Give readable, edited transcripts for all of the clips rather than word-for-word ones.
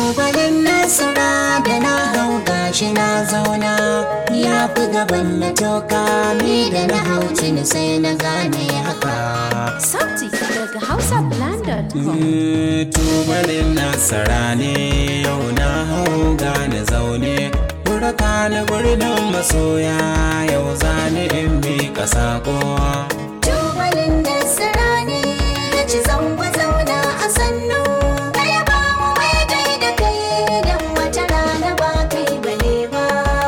tubalin nasara da na hau gashi na zauna ya fi gaban na toka ni da na hau tuni sai na gane haka. Sauti daga HausaBlend.com. Tubalin nasara ne yau na hau gane zaune burka na birnin masoya yau zane in miƙa saƙo. Tubalin nasara ne ya ci zango zauna a sannu kaya ba mu mai gai da kai don wata rana ba kai bane ba.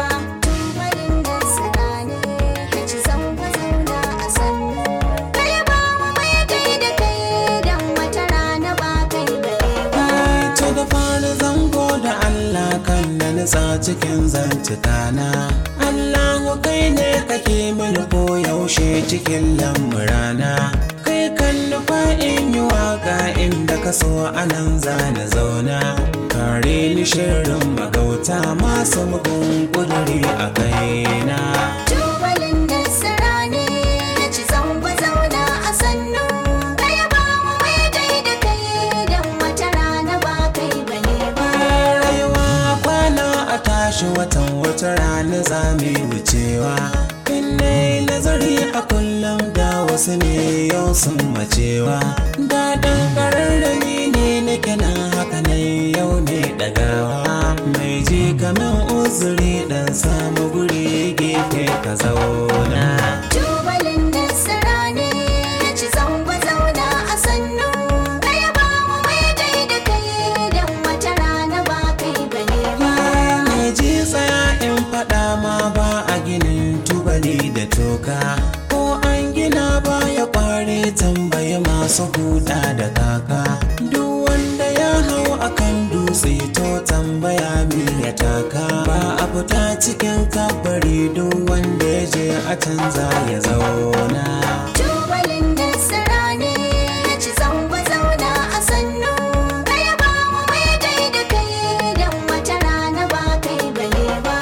Tubalin nasara ne ya ci zango zauna a sannu kaya ba mu mai gai da kai don wata rana ba kai bane ba. To da fara zango da Allah kan na nutsa cikin zantukana. Allahu kai ne kake mini ko yaushe cikin lamurana. Kai kan nufa in yi waka inda ka so anan zana zauna. Kare ni shirin magauta masu mugun ƙuduri a kaina. Tubalin nasara ne ya ci zango zauna a sannu kaya ba mu mai gai da kai don wata rana ba kai bane ba. Rayuwa kwana a tashi wata rana za mu wucewa. In nai nazari a kullum da wasu ne yau sun macewa. Daɗin ƙararrami ne nake nan haka nan yau ne ɗagawa. Mai ji kamin uzuri ɗan samu guri gefe ka zauna. Tubalin nasara ne ya ci zango zauna a sannu kaya ba mu mai gai da kai don wata rana ba kai bane ba. Mai ji tsaya in faɗa ma ba a ginin tubali da toka. Ko an gina ba ya ƙware tambayi masu huda da kaka. Duk wanda ya hau akan dutse to tambaya mi ya taka. Ba a fita cikin kabari duk wanda ya je a canza ya zauna. Tubalin nasara ne ya ci zango zauna a sannu kaya ba mu mai gai da kai don wata rana ba kai bane ba.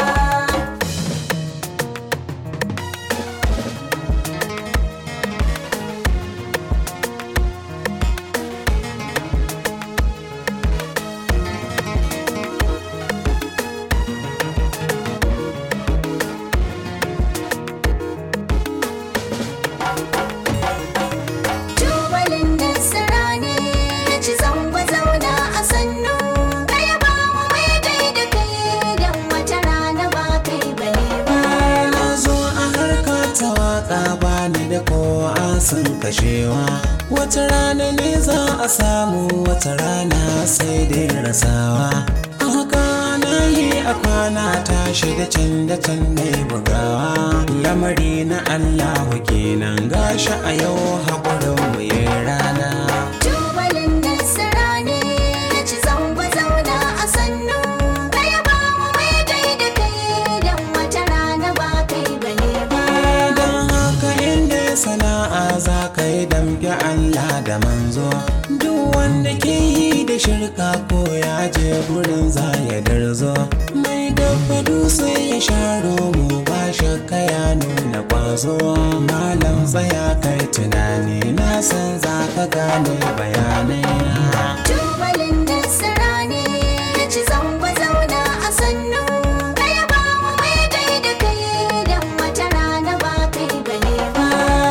Tubalin nasara ne ya ci zango zauna a sannu kaya ba mu mai gai da kai don wata rana ba kai bane ba. Na zo a harka ta waka bani da kowa sun kashewa. Wata rana ne za a samu wata rana sai dai rasawa. Haka na yi a kwana tashi da can mai bugawa. Lamari na Allahu kenan gashi a yau haƙurin mu yi rana. Tubalin nasara ne ya ci zango zauna a sannu kaya ba mu mai gai da kai don wata rana ba kai bane ba. Don haka inda sana'a za ka yi damke Allah da manzo. Duk wanda ke yi da shirka ko ya je gurin za ya darzo. Mai dafa dutse ya sharo mu ba shakka ya nuna kwazo. Malam tsaya kai tunani na san za ka gane bayanai na. Tubalin nasara ne ya ci zango zauna a sannu kaya ba mu mai gai da kai don wata rana ba kai bane ba.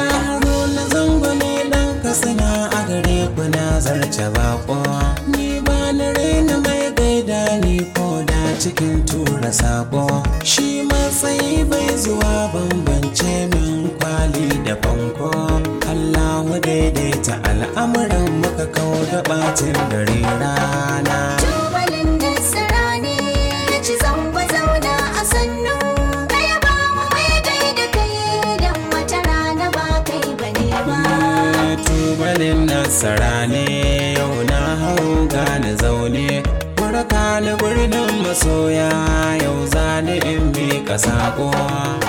Haruna zango ne ɗan kasana a gare ku na zarce bako. Ni ba na raina mai gaida ni ko da cikin tura sako. Shi matsayi bai zuwa bambance min kwali da fanko. Allahu daidaita al'amuran muka kau da ɓacin dare rana. Tubalin nasara ne ya ci zango zauna a sannu kaya ba mu mai gai da kai don wata rana ba kai bane ba. Tubalin nasara ne yau na hau gane zaune burka na birnin masoya yau zane in miƙa saƙo.